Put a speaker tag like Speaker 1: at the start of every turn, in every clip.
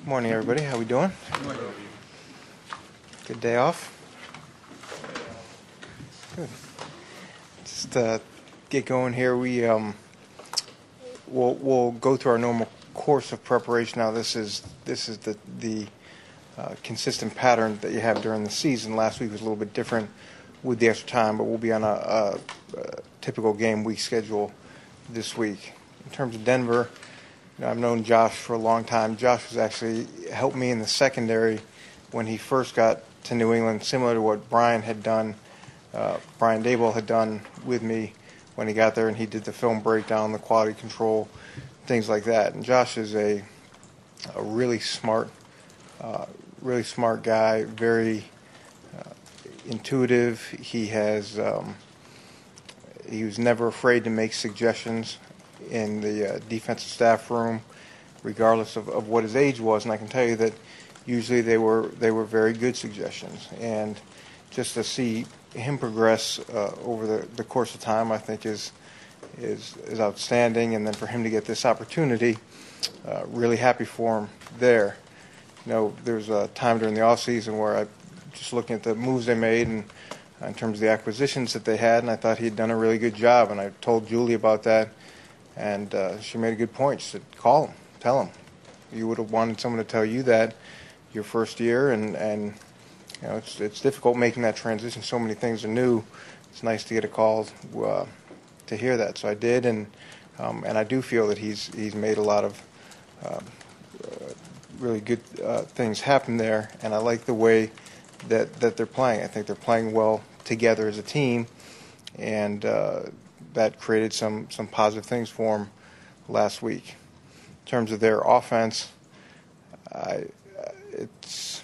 Speaker 1: Morning, everybody. How we doing? Good day off? Good. Just get going here. We'll go through our normal course of preparation. Now, this is the consistent pattern that you have during the season. Last week was a little bit different with the extra time, but we'll be on a typical game week schedule this week. In terms of Denver, I've known Josh for a long time. Josh was actually helped me in the secondary when he first got to New England, similar to what Brian had done. Brian Daboll had done with me when he got there, and he did the film breakdown, the quality control, things like that. And Josh is a really smart guy, very intuitive. He was never afraid to make suggestions in the defensive staff room, regardless of what his age was. And I can tell you that usually they were very good suggestions. And just to see him progress over the course of time, I think is outstanding. And then for him to get this opportunity, really happy for him there. There was a time during the offseason where I just looking at the moves they made and in terms of the acquisitions that they had, and I thought he had done a really good job. And I told Julie about that. And she made a good point. She said, call him, tell him. You would have wanted someone to tell you that your first year, and it's difficult making that transition. So many things are new. It's nice to get a call to hear that. So I did, and I do feel that he's made a lot of really good things happen there, and I like the way that they're playing. I think they're playing well together as a team, and that created some positive things for them last week. In terms of their offense, it's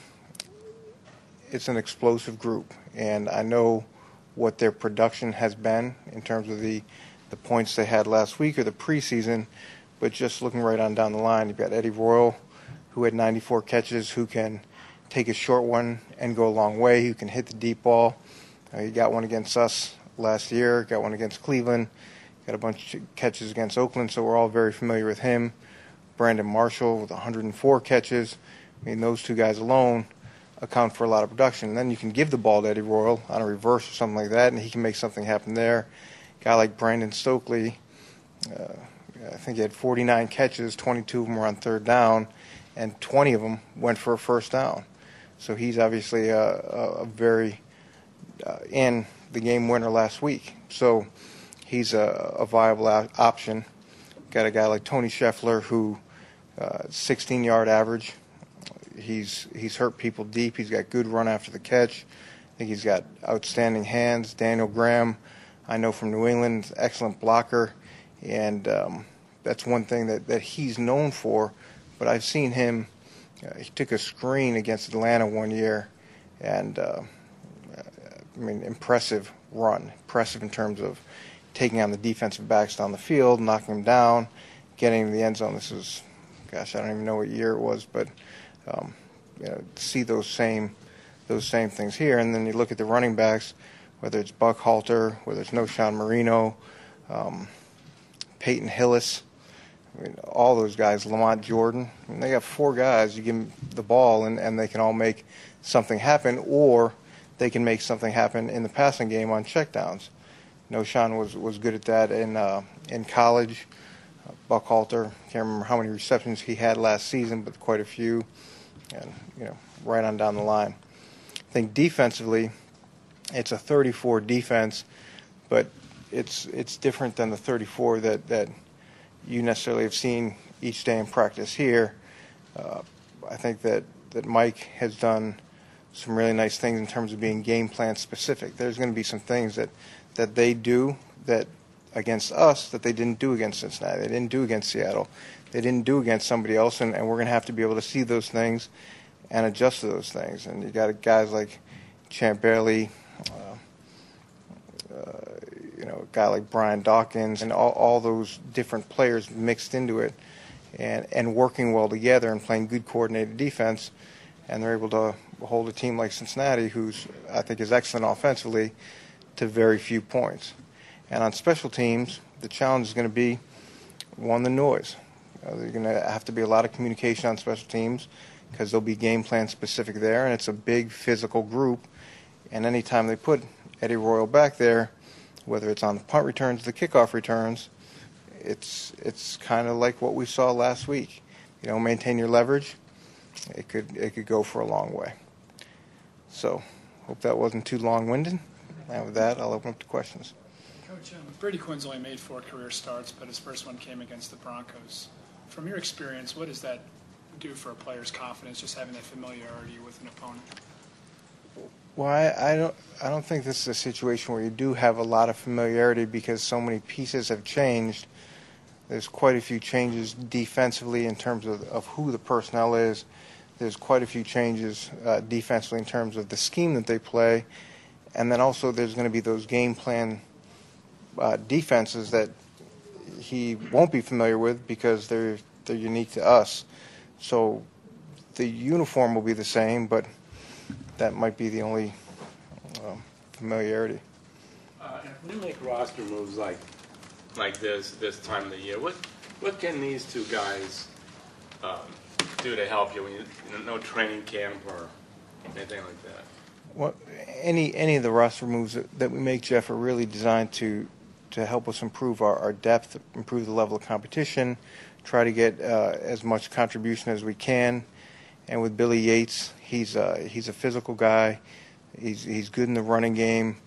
Speaker 1: an explosive group, and I know what their production has been in terms of the points they had last week or the preseason, but just looking right on down the line, you've got Eddie Royal, who had 94 catches, who can take a short one and go a long way, who can hit the deep ball. He got one against us last year, got one against Cleveland, got a bunch of catches against Oakland, so we're all very familiar with him. Brandon Marshall with 104 catches. I mean, those two guys alone account for a lot of production. And then you can give the ball to Eddie Royal on a reverse or something like that, and he can make something happen there. A guy like Brandon Stokely, I think he had 49 catches, 22 of them were on third down, and 20 of them went for a first down. So he's obviously a very in the game winner last week. So he's a viable option. Got a guy like Tony Scheffler who 16-yard average. He's hurt people deep. He's got good run after the catch. I think he's got outstanding hands. Daniel Graham, I know from New England, excellent blocker. And that's one thing that he's known for. But I've seen him, he took a screen against Atlanta one year, and impressive run. Impressive in terms of taking on the defensive backs down the field, knocking them down, getting in the end zone. This was, I don't even know what year it was, but see those same things here. And then you look at the running backs, whether it's Buckhalter, whether it's Noshawn Marino, Peyton Hillis, all those guys, Lamont Jordan. They got four guys. You give them the ball, and they can all make something happen, or they can make something happen in the passing game on checkdowns. Noshawn was good at that in college. Buckhalter, can't remember how many receptions he had last season, but quite a few, and right on down the line. I think defensively, it's a 34 defense, but it's different than the 34 that you necessarily have seen each day in practice here. I think that Mike has done some really nice things in terms of being game plan specific. There's going to be some things that they do that against us that they didn't do against Cincinnati. They didn't do against Seattle. They didn't do against somebody else, and we're going to have to be able to see those things and adjust to those things. And you got guys like Champ Bailey, a guy like Brian Dawkins, and all those different players mixed into it and working well together and playing good coordinated defense, and they're able to hold a team like Cincinnati, who's I think is excellent offensively, to very few points. And on special teams, the challenge is going to be, one, the noise. There's going to have to be a lot of communication on special teams because there'll be game plan specific there, and it's a big physical group. And anytime they put Eddie Royal back there, whether it's on the punt returns, the kickoff returns, it's kind of like what we saw last week. Maintain your leverage. It could go for a long way. So, hope that wasn't too long-winded. And with that, I'll open up to questions.
Speaker 2: Coach, Brady Quinn's only made 4 career starts, but his first one came against the Broncos. From your experience, what does that do for a player's confidence, just having that familiarity with an opponent?
Speaker 1: Well, I don't think this is a situation where you do have a lot of familiarity because so many pieces have changed. There's quite a few changes defensively in terms of who the personnel is. There's quite a few changes defensively in terms of the scheme that they play. And then also there's going to be those game plan defenses that he won't be familiar with because they're unique to us. So the uniform will be the same, but that might be the only familiarity.
Speaker 3: When you make roster moves like this time of the year, what can these two guys do to help you when no training camp or anything like that?
Speaker 1: Well, any of the roster moves that we make, Jeff, are really designed to help us improve our depth, improve the level of competition, try to get as much contribution as we can. And with Billy Yates, he's a physical guy. He's good in the running game.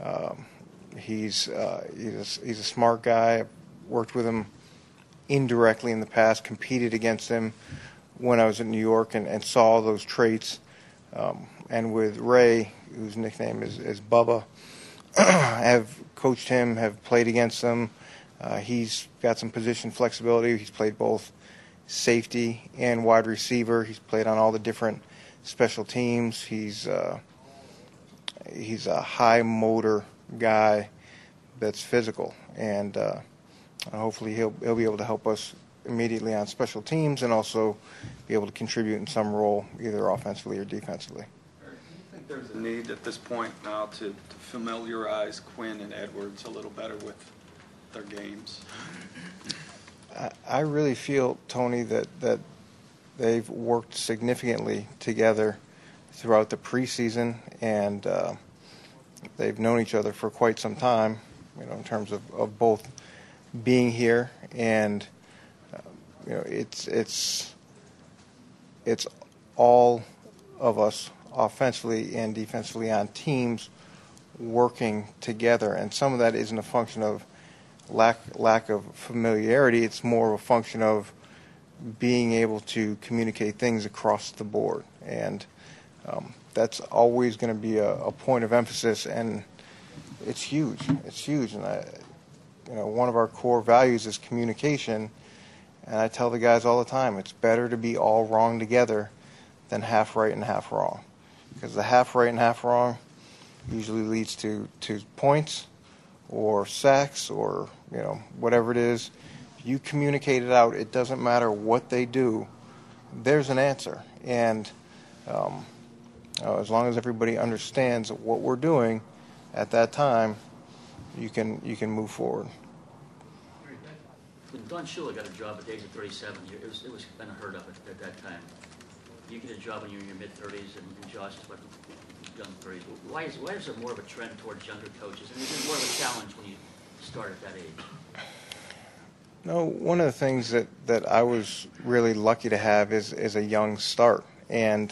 Speaker 1: He's a smart guy. I've worked with him indirectly in the past, competed against him when I was in New York and saw those traits. And with Ray, whose nickname is Bubba, have coached him, have played against him. He's got some position flexibility. He's played both safety and wide receiver. He's played on all the different special teams. He's a high motor guy that's physical, and hopefully he'll be able to help us immediately on special teams and also be able to contribute in some role, either offensively or defensively.
Speaker 4: Do you think there's a need at this point now to familiarize Quinn and Edwards a little better with their games?
Speaker 1: I really feel, Tony, that they've worked significantly together throughout the preseason, and they've known each other for quite some time, in terms of both being here and, it's all of us offensively and defensively on teams working together, and some of that isn't a function of lack of familiarity. It's more of a function of being able to communicate things across the board, and that's always going to be a point of emphasis, and it's huge. It's huge, and one of our core values is communication, and I tell the guys all the time, it's better to be all wrong together than half right and half wrong, because the half right and half wrong usually leads to points or sacks or whatever it is. If you communicate it out, it doesn't matter what they do, there's an answer. And as long as everybody understands what we're doing at that time, you can move forward.
Speaker 5: When Don Shula got a job at the age of 37, it was unheard of at that time. You get a job when you're in your mid-30s, and Josh is about young 30s. Why is there more of a trend towards younger coaches? And is it more of a challenge when you start at that age?
Speaker 1: No, one of the things that I was really lucky to have is a young start. And,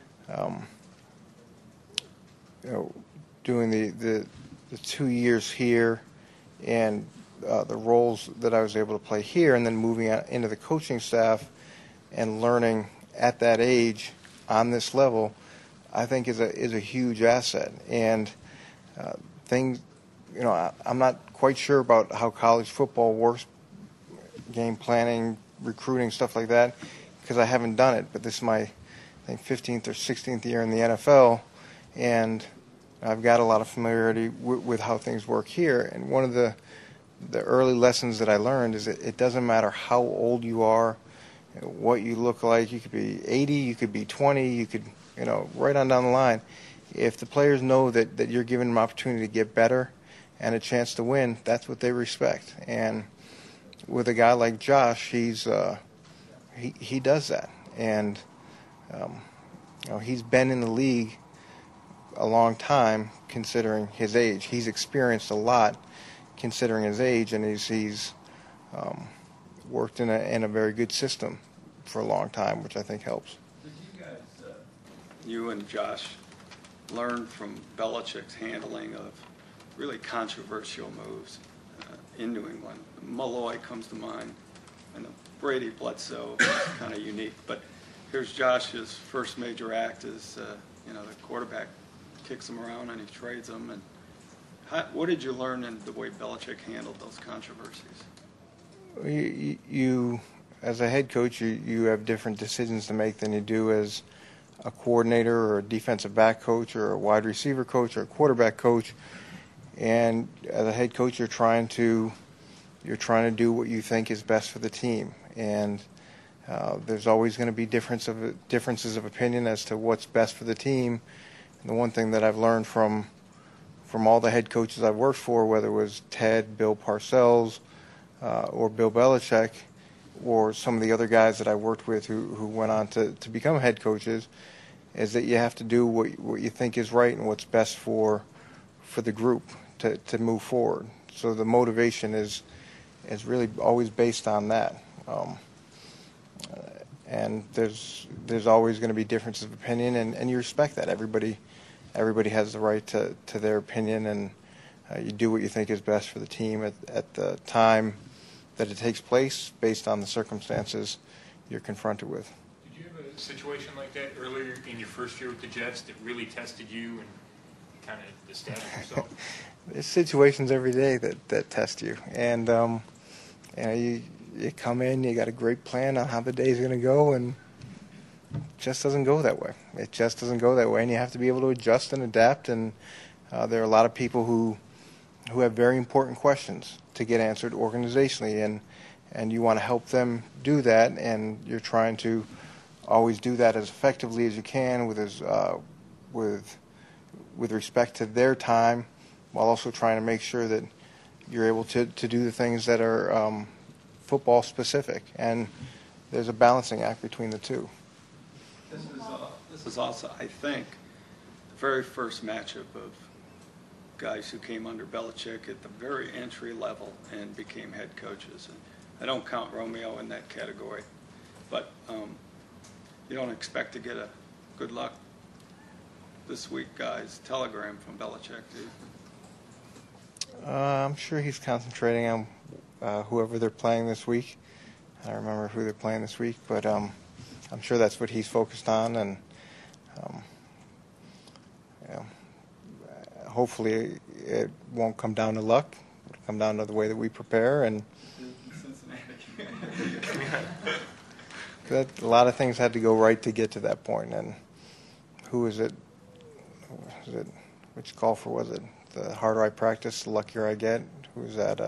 Speaker 1: doing the 2 years here and the roles that I was able to play here, and then moving out into the coaching staff and learning at that age on this level, I think is a huge asset. And things, I'm not quite sure about how college football works, game planning, recruiting, stuff like that, because I haven't done it. But this is my, 15th or 16th year in the NFL, and I've got a lot of familiarity with how things work here. And one of the early lessons that I learned is that it doesn't matter how old you are, what you look like. You could be 80, you could be 20, you could, right on down the line. If the players know that you're giving them an opportunity to get better and a chance to win, that's what they respect. And with a guy like Josh, he does that. And He's been in the league a long time considering his age. He's experienced a lot considering his age, and he's worked in a very good system for a long time, which I think helps.
Speaker 4: Did you guys, you and Josh, learn from Belichick's handling of really controversial moves in New England? Malloy comes to mind, and the Brady Bledsoe is kind of unique. But here's Josh's first major act is, the quarterback kicks him around and he trades him. And what did you learn in the way Belichick handled those controversies?
Speaker 1: You as a head coach, you have different decisions to make than you do as a coordinator or a defensive back coach or a wide receiver coach or a quarterback coach. And as a head coach, you're trying to do what you think is best for the team. And there's always going to be differences of opinion as to what's best for the team. And the one thing that I've learned from all the head coaches I've worked for, whether it was Ted, Bill Parcells, or Bill Belichick, or some of the other guys that I worked with who went on to become head coaches, is that you have to do what you think is right and what's best for the group to move forward. So the motivation is really always based on that. And there's always going to be differences of opinion, and you respect that. Everybody has the right to their opinion, and you do what you think is best for the team at the time that it takes place based on the circumstances you're confronted with.
Speaker 6: Did you have a situation like that earlier in your first year with the Jets that really tested you and kind of established yourself?
Speaker 1: There's situations every day that test you, and you come in, you got a great plan on how the day's going to go, and it just doesn't go that way. It just doesn't go that way, and you have to be able to adjust and adapt. And there are a lot of people who have very important questions to get answered organizationally, and you want to help them do that, and you're trying to always do that as effectively as you can with respect to their time, while also trying to make sure that you're able to do the things that are football specific, and there's a balancing act between the two.
Speaker 4: This is also, I think, the very first matchup of guys who came under Belichick at the very entry level and became head coaches. And I don't count Romeo in that category, but you don't expect to get a good luck this week, guys, telegram from Belichick, do you?
Speaker 1: I'm sure he's concentrating on whoever they're playing this week. I don't remember who they're playing this week, but I'm sure that's what he's focused on, and hopefully it won't come down to luck. It'll come down to the way that we prepare, and a lot of things had to go right to get to that point. And who is it? Which golfer was it? The harder I practice, the luckier I get. Who was that?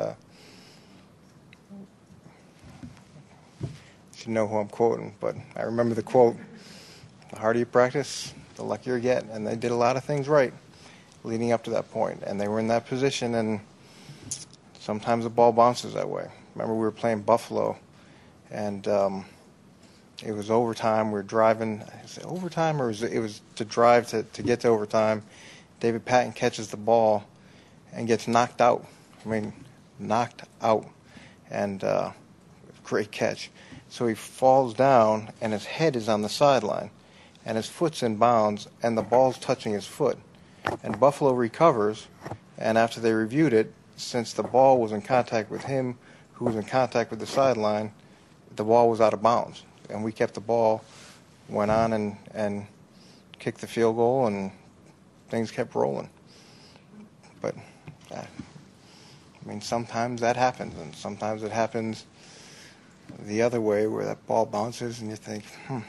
Speaker 1: Should know who I'm quoting, but I remember the quote: "The harder you practice, the luckier you get." And they did a lot of things right leading up to that point, and they were in that position, and sometimes the ball bounces that way. Remember, we were playing Buffalo, and it was overtime. We were driving. Is it overtime, or it was to drive to get to overtime? David Patton catches the ball and gets knocked out. Knocked out, and great catch. So he falls down, and his head is on the sideline, and his foot's in bounds, and the ball's touching his foot. And Buffalo recovers, and after they reviewed it, since the ball was in contact with him, who was in contact with the sideline, the ball was out of bounds. And we kept the ball, went on and kicked the field goal, and things kept rolling. But, sometimes that happens, and sometimes it happens the other way, where that ball bounces, and you think,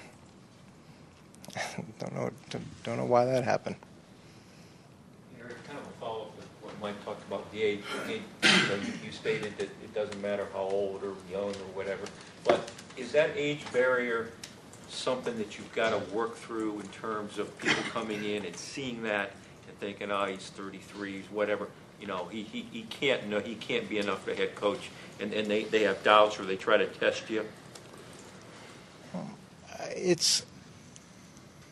Speaker 1: don't know why that happened.
Speaker 7: Kind of a follow-up with what Mike talked about, the age. You stated that it doesn't matter how old or young or whatever, but is that age barrier something that you've got to work through in terms of people coming in and seeing that and thinking, he's 33, he's whatever, he can't be enough of a head coach, and they have doubts or they try to test you?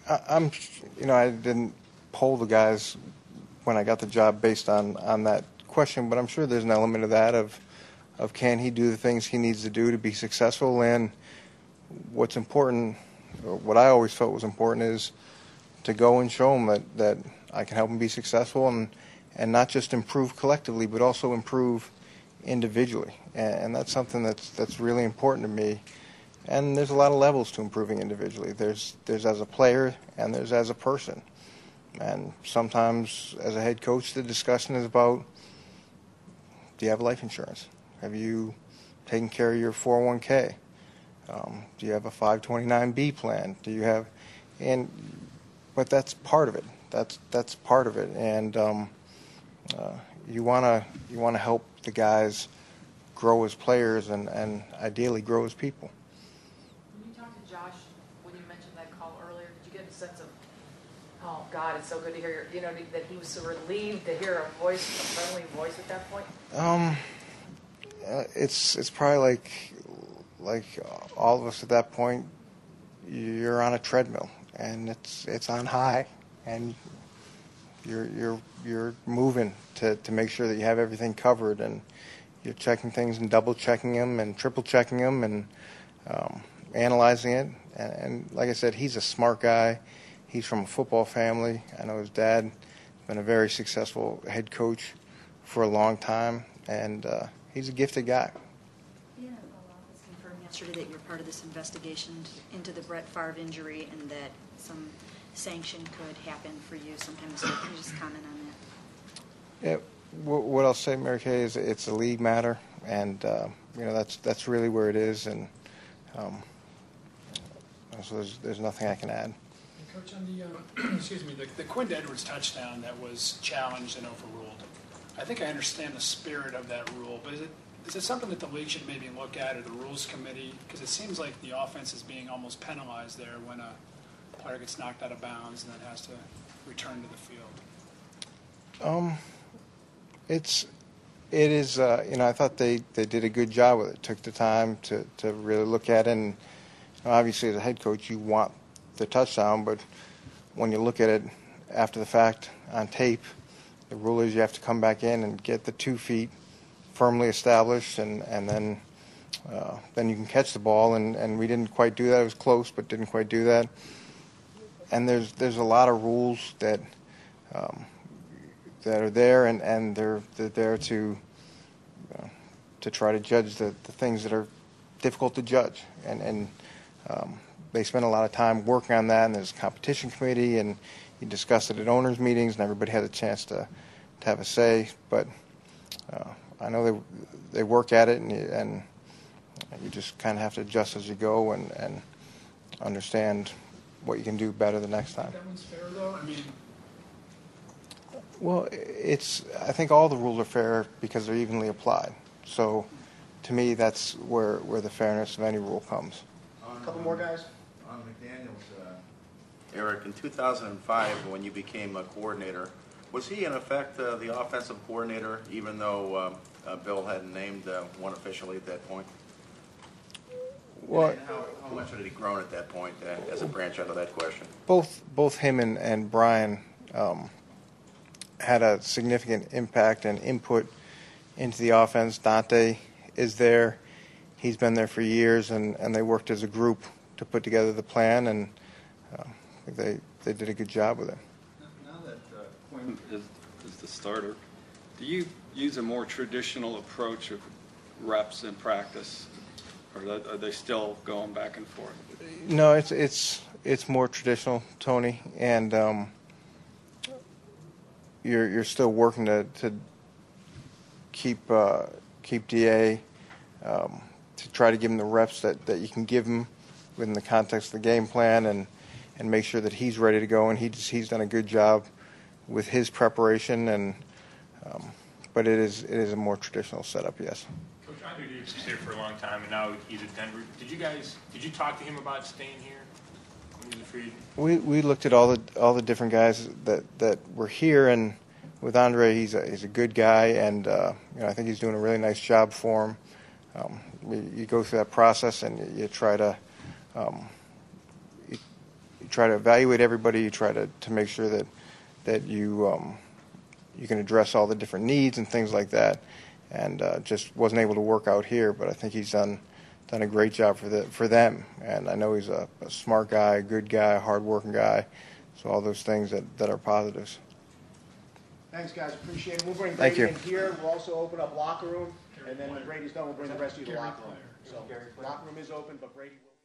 Speaker 1: I'm, I didn't poll the guys when I got the job based on that question, but I'm sure there's an element of that of can he do the things he needs to do to be successful. And what's important, or what I always felt was important, is to go and show him that I can help him be successful and not just improve collectively, but also improve individually. And that's something that's really important to me. And there's a lot of levels to improving individually. There's as a player and there's as a person. And sometimes as a head coach, the discussion is about, do you have life insurance? Have you taken care of your 401k? Do you have a 529B plan? Do you have, but that's part of it. That's part of it. And you wanna help the guys grow as players and ideally grow as people.
Speaker 8: When you talked to Josh, when you mentioned that call earlier, did you get a sense of, oh God, it's so good to hear, that he was so relieved to hear a friendly voice at that point?
Speaker 1: It's probably like all of us at that point. You're on a treadmill and it's on high, and you're moving to make sure that you have everything covered, and you're checking things and double checking them and triple checking them and analyzing it. And like I said, he's a smart guy. He's from a football family. I know his dad has been a very successful head coach for a long time, and he's a gifted guy.
Speaker 9: The NFL office confirmed yesterday that you're part of this investigation into the Brett Favre injury and that some sanction could happen for you sometime this week. Can you just comment on that?
Speaker 1: Yeah, what I'll say, Mary Kay, is it's a league matter, and that's really where it is, and so there's nothing I can add.
Speaker 2: Coach, on the excuse me, the Quinn Edwards touchdown that was challenged and overruled, I think I understand the spirit of that rule, but is it something that the league should maybe look at, or the rules committee? Because it seems like the offense is being almost penalized there when a player gets knocked out of bounds and then has to return to the field.
Speaker 1: It is. I thought they did a good job with it. Took the time to really look at it. And obviously, as a head coach, you want the touchdown, but when you look at it after the fact on tape, the rule is you have to come back in and get the 2 feet firmly established, and then you can catch the ball. And we didn't quite do that. It was close, but didn't quite do that. And there's a lot of rules that are there, and they're there to try to judge the things that are difficult to judge, and they spend a lot of time working on that. And there's a competition committee, and you discuss it at owners' meetings, and everybody has a chance to have a say. But I know they work at it, and you just kind of have to adjust as you go and understand what you can do better the next time.
Speaker 2: That one's fair, though. I mean,
Speaker 1: well, I think all the rules are fair because they're evenly applied. So, to me, that's where the fairness of any rule comes.
Speaker 10: A couple more guys.
Speaker 11: On McDaniels, Eric, in 2005, when you became a coordinator, was he in effect the offensive coordinator, even though Bill hadn't named one officially at that point?
Speaker 1: Well,
Speaker 11: and how much had he grown at that point as a branch out of that question?
Speaker 1: Both him and Brian had a significant impact and input into the offense. Dante is there. He's been there for years, and they worked as a group to put together the plan, and I think they did a good job with it.
Speaker 4: Now that Quinn is the starter, do you use a more traditional approach of reps in practice, or are they still going back and forth?
Speaker 1: No, it's more traditional, Tony, and you're still working to keep DA to try to give him the reps that you can give him within the context of the game plan, and make sure that he's ready to go. And he's done a good job with his preparation, and but it is a more traditional setup, yes.
Speaker 6: Coach, Andre Davis was here for a long time, and now he's at Denver. Did you talk to him about staying here when he was a free agent?
Speaker 1: We looked at all the different guys that were here, and with Andre, he's a good guy, and I think he's doing a really nice job for him. You go through that process, and you try to try to evaluate everybody. You try to make sure that you can address all the different needs and things like that. And just wasn't able to work out here, but I think he's done a great job for them. And I know he's a smart guy, a good guy, a hard-working guy. So all those things that are positives.
Speaker 10: Thanks, guys. Appreciate it. We'll bring
Speaker 1: Thank
Speaker 10: Brady
Speaker 1: you.
Speaker 10: in here. We'll also open up locker room, and then when Brady's done, we'll bring the rest of you to the locker room. So locker room is open, but Brady will.